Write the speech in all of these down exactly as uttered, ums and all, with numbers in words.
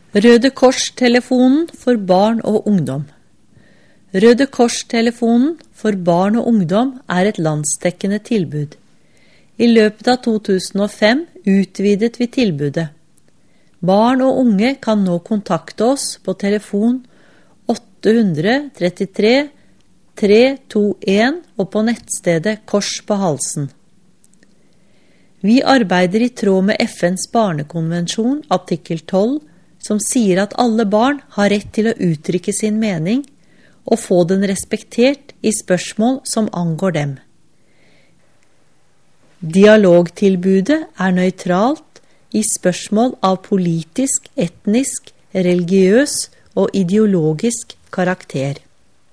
Røde Kors-telefonen for barn og ungdom. Røde Kors-telefonen for barn og ungdom er et landsdekkende tilbud. I løpet av to tusen og fem utvidet vi tilbudet. Barn og unge kan nå kontakte oss på telefon åtte tre tre tre to en og på nettstedet Kors på halsen. Vi arbeider i tråd med F N's barnekonvensjon artikkel tolv, som sier at alle barn har rett til å uttrykke sin mening og få den respektert i spørsmål som angår dem. Dialogtilbudet er nøytralt i spørsmål av politisk, etnisk, religiøs og ideologisk karakter.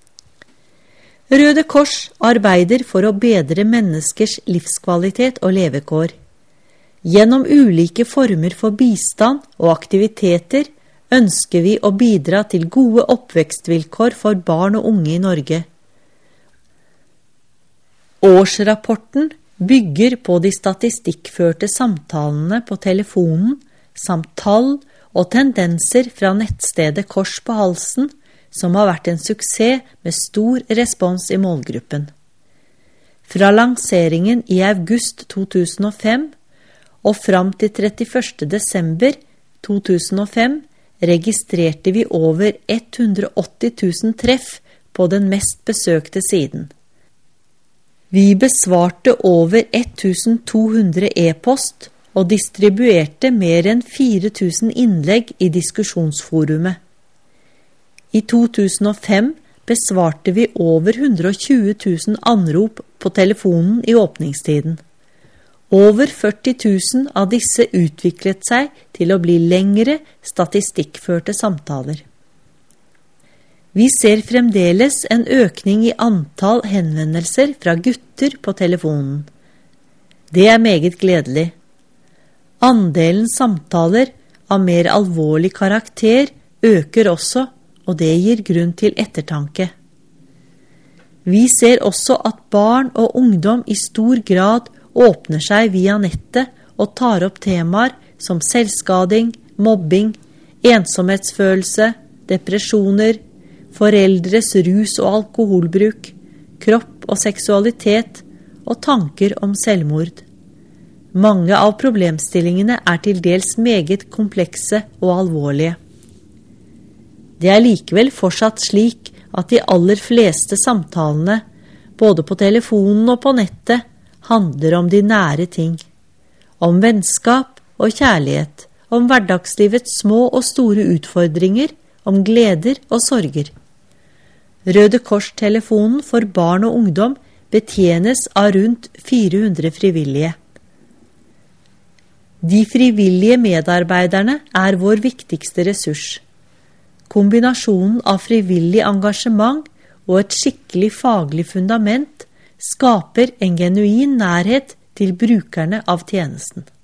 Røde Kors arbeider for å bedre menneskers livskvalitet og levekår. Gjennom ulike former for bistand og aktiviteter ønsker vi å bidra til gode oppvekstvilkår for barn og unge i Norge. Årsrapporten bygger på de statistikkførte samtalene på telefonen, samt tall og tendenser fra nettstedet Kors på halsen, som har vært en suksess med stor respons i målgruppen. Fra lanseringen i august to tusen og fem og fram til trettiførste desember to tusen og fem registrerte vi over hundre og åtti tusen treff på den mest besøkte siden. Vi besvarte over to hundre e-post og distribuerte mer enn fire tusen innlegg i diskusjonsforumet. I to tusen og fem besvarte vi over hundre og tjue tusen anrop på telefonen i åpningstiden. Over førti tusen av disse utviklet seg til å bli lengre statistikkførte samtaler. Vi ser fremdeles en økning i antall henvendelser fra gutter på telefonen. Det er meget gledelig. Andelen samtaler av mer alvorlig karakter øker også, og det gir grunn til ettertanke. Vi ser også at barn og ungdom i stor grad åpner seg via nettet og tar opp temaer som selvskading, mobbing, ensomhetsfølelse, depresjoner, foreldres rus- og alkoholbruk, kropp og seksualitet og tanker om selvmord. Mange av problemstillingene er til dels meget komplekse og alvorlige. Det er likevel fortsatt slik at de aller fleste samtalene, både på telefonen og på nettet, handler om de nære ting. Om vennskap og kjærlighet, om hverdagslivets små og store utfordringer, om gleder og sorger. Røde Kors-telefonen for barn og ungdom betjenes av rundt fire hundre frivillige. De frivillige medarbeiderne er vår viktigste ressurs. Kombinasjonen av frivillig engasjement og et skikkelig faglig fundament skaper en genuin nærhet til brukerne av tjenesten.